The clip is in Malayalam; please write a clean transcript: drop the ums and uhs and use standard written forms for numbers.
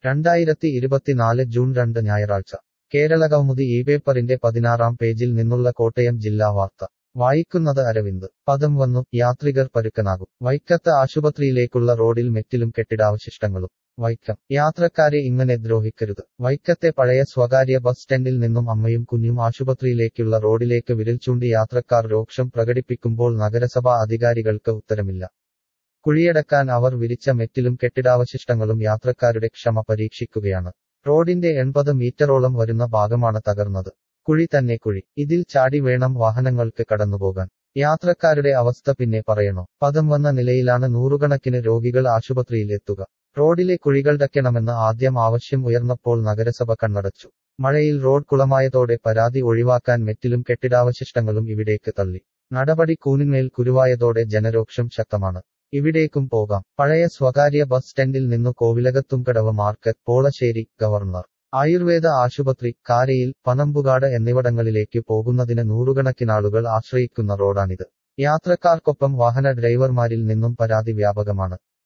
2024 ജൂൺ 2 ഞായറാഴ്ച കേരളകൗമുദി ഈ പേപ്പറിന്റെ 16-ാം പേജിൽ നിന്നുള്ള കോട്ടയം ജില്ലാ വാർത്ത വായിക്കുന്നത് അരവിന്ദ്. പദം വന്നു, യാത്രികർ പരുക്കനാകും. വൈക്കത്ത് ആശുപത്രിയിലേക്കുള്ള റോഡിൽ മെറ്റിലും കെട്ടിടാവശിഷ്ടങ്ങളും. വൈക്കം. യാത്രക്കാരെ ഇങ്ങനെ ദ്രോഹിക്കരുത്. വൈക്കത്തെ പഴയ സ്വകാര്യ ബസ് സ്റ്റാൻഡിൽ നിന്നും അമ്മയും കുഞ്ഞും ആശുപത്രിയിലേക്കുള്ള റോഡിലേക്ക് വിരൽ ചൂണ്ടി യാത്രക്കാർ രോഷം പ്രകടിപ്പിക്കുമ്പോൾ നഗരസഭാ അധികാരികൾക്ക് ഉത്തരമില്ല. കുഴിയടക്കാൻ അവർ വിരിച്ച മെറ്റിലും കെട്ടിടാവശിഷ്ടങ്ങളും യാത്രക്കാരുടെ ക്ഷമ പരീക്ഷിക്കുകയാണ്. റോഡിന്റെ 80 മീറ്ററോളം വരുന്ന ഭാഗമാണ് തകർന്നത്. കുഴി തന്നെ കുഴി. ഇതിൽ ചാടി വേണം വാഹനങ്ങൾക്ക് കടന്നുപോകാൻ. യാത്രക്കാരുടെ അവസ്ഥ പിന്നെ പറയണോ? പദം വന്ന നിലയിലാണ് നൂറുകണക്കിന് രോഗികൾ ആശുപത്രിയിലെത്തുക. റോഡിലെ കുഴികളടയ്ക്കണമെന്ന് ആദ്യം ആവശ്യം ഉയർന്നപ്പോൾ നഗരസഭ കണ്ണടച്ചു. മഴയിൽ റോഡ് കുളമായതോടെ പരാതി ഒഴിവാക്കാൻ മെറ്റിലും കെട്ടിടാവശിഷ്ടങ്ങളും ഇവിടേക്ക് തള്ളി. നടപടി കൂനിന്മേൽ കുരുവായതോടെ ജനരോക്ഷം ശക്തമാണ്. ഇവിടേക്കും പോകാം. പഴയ സ്വകാര്യ ബസ് സ്റ്റാൻഡിൽ നിന്നു കോവിലകത്തുംകടവ് മാർക്കറ്റ്, പോളശ്ശേരി, ഗവർണർ ആയുർവേദ ആശുപത്രി, കാരയിൽ, പനമ്പുകാട് എന്നിവിടങ്ങളിലേക്ക് പോകുന്നതിന് നൂറുകണക്കിനാളുകൾ ആശ്രയിക്കുന്ന റോഡാണിത്. യാത്രക്കാർക്കൊപ്പം വാഹന ഡ്രൈവർമാരിൽ നിന്നും പരാതി വ്യാപകമാണ്.